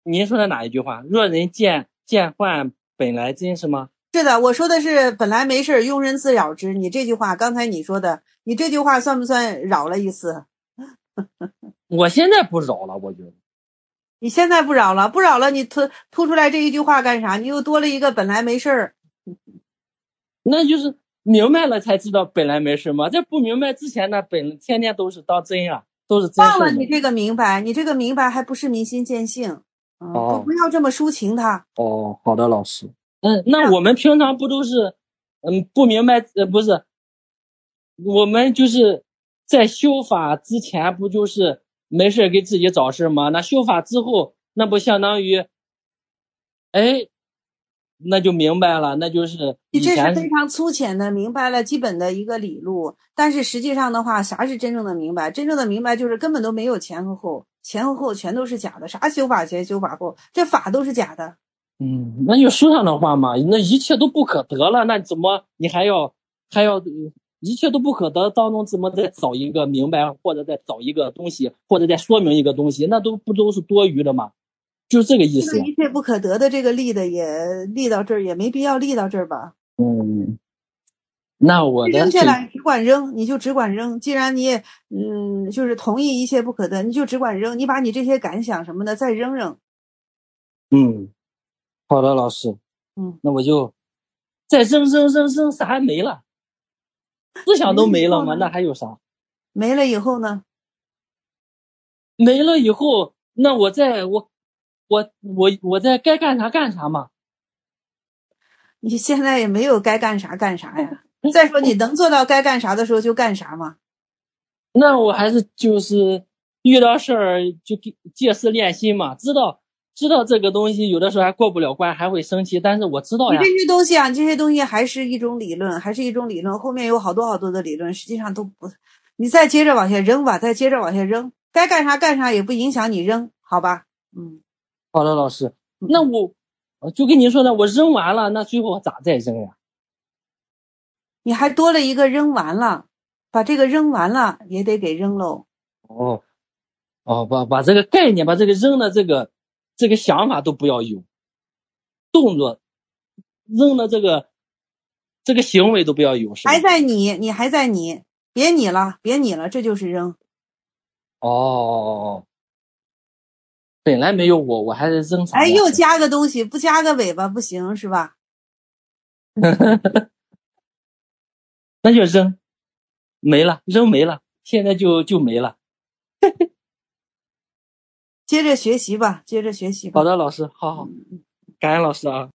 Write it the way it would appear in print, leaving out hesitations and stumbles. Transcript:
您说的哪一句话？若人见患本来真是吗？ 是的，我说的是本来没事，庸人自扰之。你这句话，刚才你说的，你这句话算不算扰了一丝？ 我现在不扰了，我觉得。 你现在不扰了，不扰了，你突出来这一句话干啥？你又多了一个本来没事儿。 那就是明白了才知道本来没事嘛。这不明白之前呢，天天都是当真啊，都是真事。 忘了你这个明白，你这个明白还不是明心见性。不要这么抒情它。 哦，好的，老师。那我们平常不都是，不明白，不是，我们就是在修法之前不就是没事给自己找事吗？那修法之后，那不相当于，哎，那就明白了，那就是你这是非常粗浅的明白了基本的一个理路，但是实际上的话，啥是真正的明白？真正的明白就是根本都没有前和后，前和后全都是假的。啥修法前修法后，这法都是假的。 那就书上的话嘛，那一切都不可得了，那怎么你还要一切都不可得当中，怎么再找一个明白，或者再找一个东西，或者再说明一个东西，那都是多余的嘛？就是这个意思。 一切不可得的这个立的也立到这儿，也没必要立到这儿吧？ 那我的扔下来只管扔，你就只管扔。既然你也就是同意一切不可得，你就只管扔。你把你这些感想什么的再扔扔。 好的，老师。那我就再扔，啥还没了？思想都没了吗？那还有啥？ 没了以后呢？ 没了以后，那我在该干啥干啥嘛。 你现在也没有该干啥干啥呀。再说你能做到该干啥的时候就干啥嘛。 那我还是就是遇到事儿就借势练心嘛，知道这个东西有的时候还过不了关，还会生气，但是我知道呀。 你这些东西啊，这些东西还是一种理论，后面有好多的理论，实际上都不。你再接着往下扔吧，该干啥干啥也不影响你扔，好吧？ 好的，老师。那我就跟您说呢，我扔完了，那最后咋再扔呀？ 你还多了一个扔完了，把这个扔完了也得给扔喽。 把这个概念，把这个扔的这个想法都不要有，动作扔的这个行为都不要有，是吧？ 还在你还在你，别你了，这就是扔。 本来没有我还是扔啥？ 又加个东西，不加个尾巴不行是吧？ 那就扔没了，扔没了，现在就没了。 接着学习吧。 好的，老师，好，感恩老师啊。